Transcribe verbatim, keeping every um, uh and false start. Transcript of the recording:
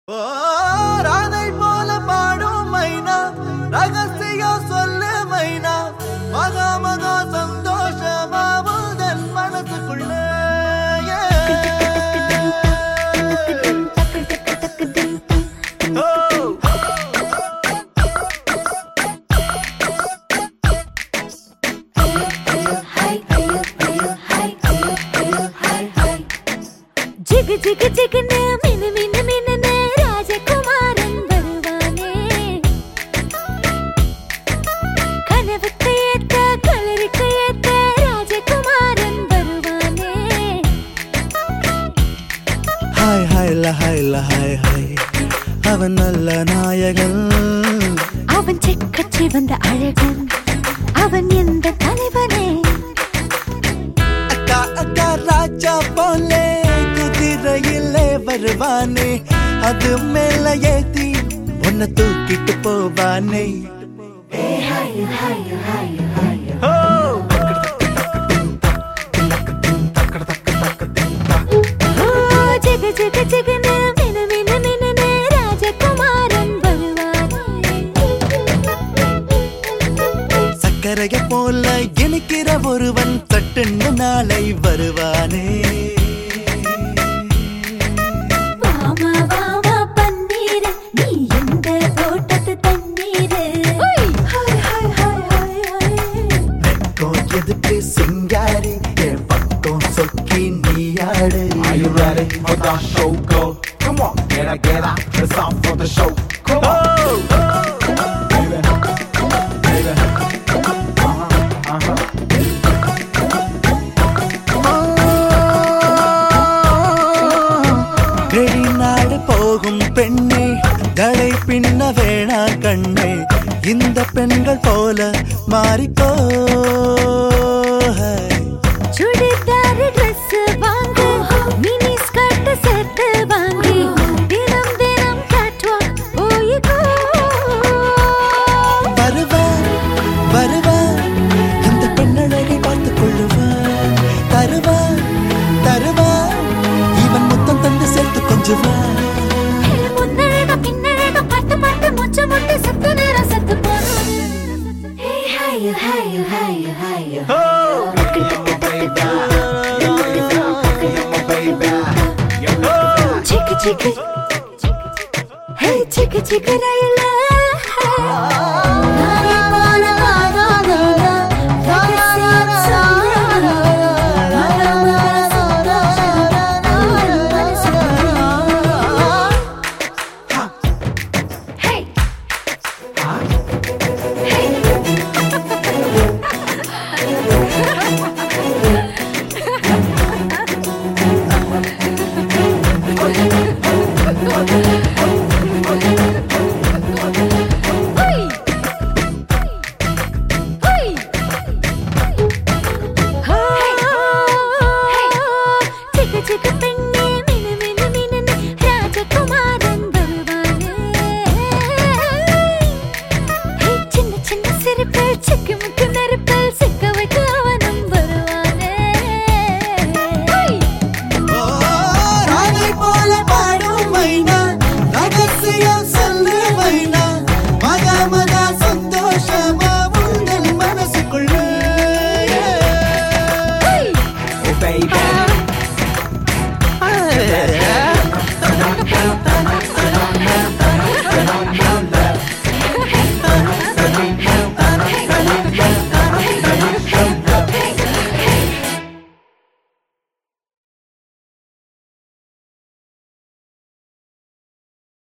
ஓ ராதை போல பாடும் மைனா ரகசியம் சொல்லு மைனா மகா மகா சந்தோஷமாவுதன் மனசுக்குள்ள जिग जिग जिग ने मिन मिन मिन ने राजकुमारन வருவானே கனவுக்கு ஏத்த கலருக்கு ஏத்த ராஜகுமாரன் வருவானே ஹாய் ஹாய் ல ஹாய் ல ஹாய் ஹாய் அவன் நல்ல நாயகன் அவன் செக்கச்சி வந்த அழகன் அவன் எந்த தலைவனே அக்கா அக்கா ராஜா போலே குதிரையிலே வருவானே அது மேல ஏத்தி உன்னை தூக்கிட்டு போவானே ஜிக ஜிக ஜிகனே மின மின மினனே ராஜகுமாரன் வருவானே சக்கரைய போல இனிக்கிற ஒருவன் சட்டுன்னு நாளை வருவானே வாமா வாமா பன்னீர் நீ எந்த தோட்டத்து தண்ணீர் ஹாய் ஹாய் ஹாய் ஹாய் வெக்கம் எதுக்கு சிங்காரி என் பக்கம் சொக்கி நீயாடு Are you ready for the show? Go. Come on, get up, get up. It's time for the show. Come on. Baby. Baby. Uh-huh. Uh-huh. வெளிநாடு போகும் பெண்ணே தலை பின்ன வேணா கண்ணே இந்த பெண்கள் போல மாறிக்கோ சுடிதார் Dress வாங்க மினி ஸ்கர்ட் செட் வாங்கி தினம் தினம் கேட்வாக் போயிக்கோ வருவான் வருவான் இந்த பெண்ணழகை பார்த்துக் கொள்ளுவான் தருவான் தருவான் இவன் முத்தம் தந்து சேர்த்து கொஞ்சுவான் முன்னழக பின்னழக பார்த்து பார்த்து மூச்சு முட்டி சத்து நேரம் சத்து போறோம் hi hi hi hi Chica chica, hey chica chica rayla.